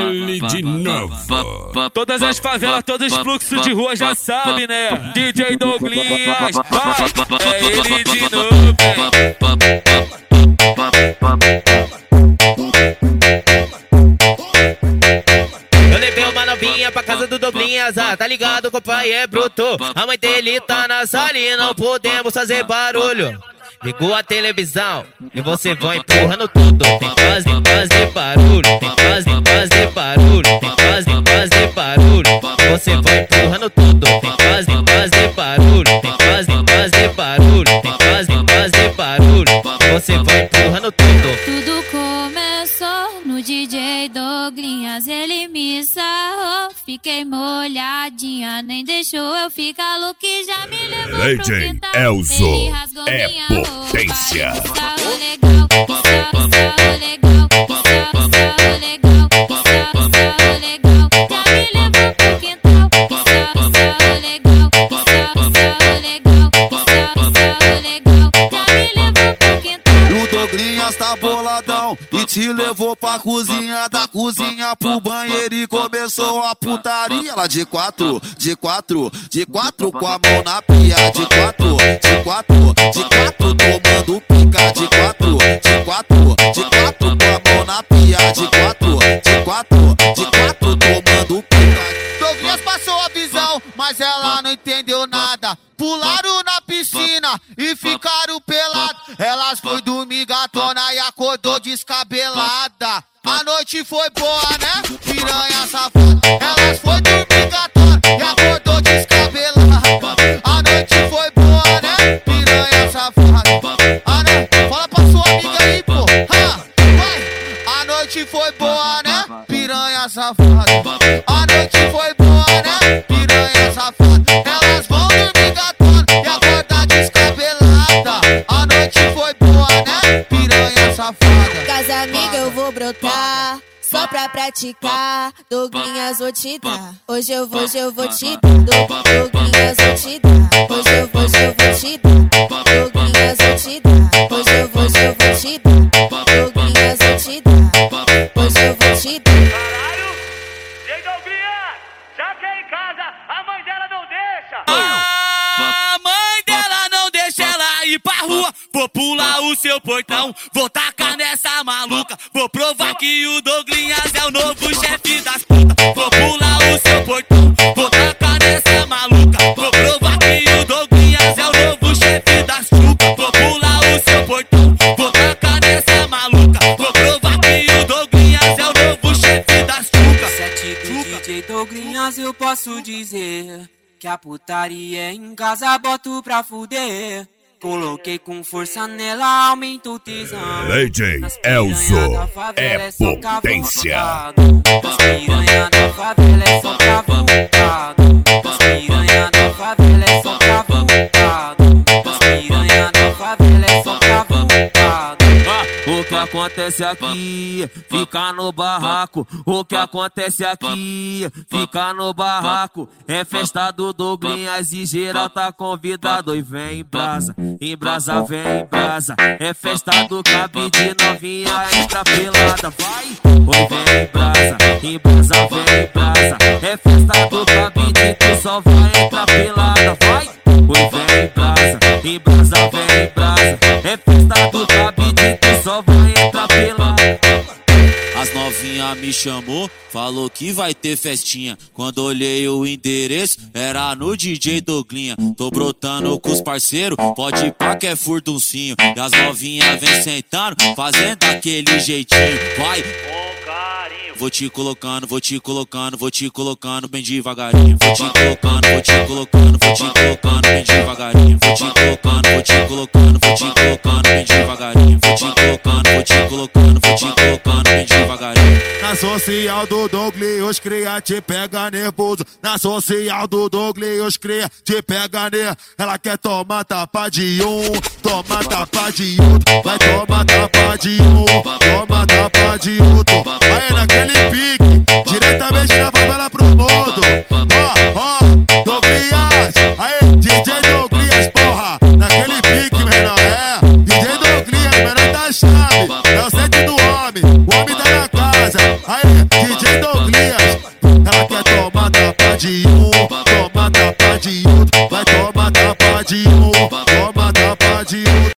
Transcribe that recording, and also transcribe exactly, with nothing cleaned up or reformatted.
Ele de novo. Todas as favelas, todos os fluxos de rua já sabem, né? D J Douglinhas, vai, é ele de novo. Eu levei uma novinha pra casa do Douglinhas, ah, tá ligado que o pai é bruto. A mãe dele tá na sala e não podemos fazer barulho. Ligou a televisão e você vai empurrando tudo. Tem que fazer, fazer barulho, tem que fazer, fazer barulho, tem que fazer, fazer barulho. Você vai empurrando tudo. Tem que fazer, fazer barulho, tem que fazer, fazer barulho, tem que fazer, fazer barulho. Você vai empurrando tudo. Tudo começou no D J Douglinhas, ele me sarrou. Fiquei molhadinha, nem deixou eu ficar louca e já me levou D pro J quintal. Elzo Ele rasgou é minha potência. roupa. Sarro legal, sarro, sarro legal, sarro, sarro legal, sarro, sarro legal. Já me levou pro quintal. Sarro, sarro legal, sarro, sarro legal, sarro, sarro legal. Já me levou pro quintal. O Douglinhas tá boladão e te levou pra cozinha, da cozinha pro banheiro e começou a putaria. Lá de quatro, de quatro, de quatro com a mão na pia. De quatro, de quatro, de quatro tomando pica. De quatro, de quatro, de quatro com a mão na pia. De quatro, de quatro, de quatro tomando pica. Douglinhas passou a visão, mas ela não entendeu nada. Pularam na piscina e ficaram pelados. Elas foi dormir gatona e acordou descabelada. A noite foi boa, né? Piranha safada. Elas foi dormir gatona e acordou descabelada. A noite foi boa, né? Piranha safada. Ah, né? Fala pra sua amiga aí, pô. Ha! Vai! A noite foi boa, né? Piranha safada. A noite foi boa, né? Piranha safada. Elas vão dormir gatona e acordar descabelada. A noite foi boa, né? Piranha safada. Casa amiga eu vou brotar, só pra praticar. Douglinhas vou te dar, hoje eu vou, hoje eu vou te dar. Douglinhas vou te dar, hoje eu vou, hoje eu vou te dar. Douglinhas vou te dar, hoje eu vou, hoje eu vou te dar. Douglinhas vou te dar, hoje eu vou te dar. Caralho, J Douglinhas, já que é em casa, a mãe dela não deixa. A mãe dela não deixa ela ir pra rua. Vou pular o seu portão, vou tacar nessa maluca. Vou provar que o Douglinhas é o novo chefe das putas. Vou pular o seu portão, vou tacar nessa maluca. Vou provar que o Douglinhas é o novo chefe das chupas. Vou pular o seu portão, vou tacar nessa maluca. Vou provar que o Douglinhas é o novo chefe das chupas. Sete do D J Douglinhas eu posso dizer que a putaria em casa boto pra fuder. Coloquei com força nela, aumenta o tesão. D J Elzo é potência. As piranha da favela é só cavucado. As piranha da favela é só cavucado. As piranha da favela é só cavucado. O que acontece aqui, fica no barraco. O que acontece aqui, fica no barraco. É festa do Douglinhas e geral tá convidado. E vem em brasa, em brasa vem em brasa. É festa do cabide novinha extra pelada. Vai, oi vem em brasa, em brasa vem em brasa. É festa do cabide, tu só vai entrar pelada. Vai, oi vem em brasa, em brasa vem em brasa. É festa do cabide, tu só vai entrar pelada. As novinha me chamou, falou que vai ter festinha. Quando olhei o endereço, era no D J Douglinhas. Tô brotando com os parceiros, pode ir pra que é furduncinho. E as novinha vem sentando, fazendo aquele jeitinho. Vai! Com carinho. Vou te colocando, vou te colocando, vou te colocando bem devagarinho. Vou te colocando, vou te colocando, vou te colocando bem devagarinho. Vou te colocando, vou te colocando, vou te colocando bem devagarinho. Vou te colocando, vou te colocando, vou te colocando bem devagarinho. Na social do Douglinhas cria, te pega nervoso. Na social do Douglinhas cria, te pega nervoso. Ela quer tomar tapa de um, toma tapa de outro. Vai tomar tapa de um, toma tapa de outro. Aí naquele pique, diretamente da favela pro mundo. Ó, ó, Douglinhas, aí D J Douglinhas, porra. Naquele pique, menor, é D J Douglinhas, menor da chave. É o sete do homem, o homem tá na casa. Aí, D J Douglas, ela quer tomar tapa de um, toma tapa de outro, vai tomar tapa de um, toma tapa de outro.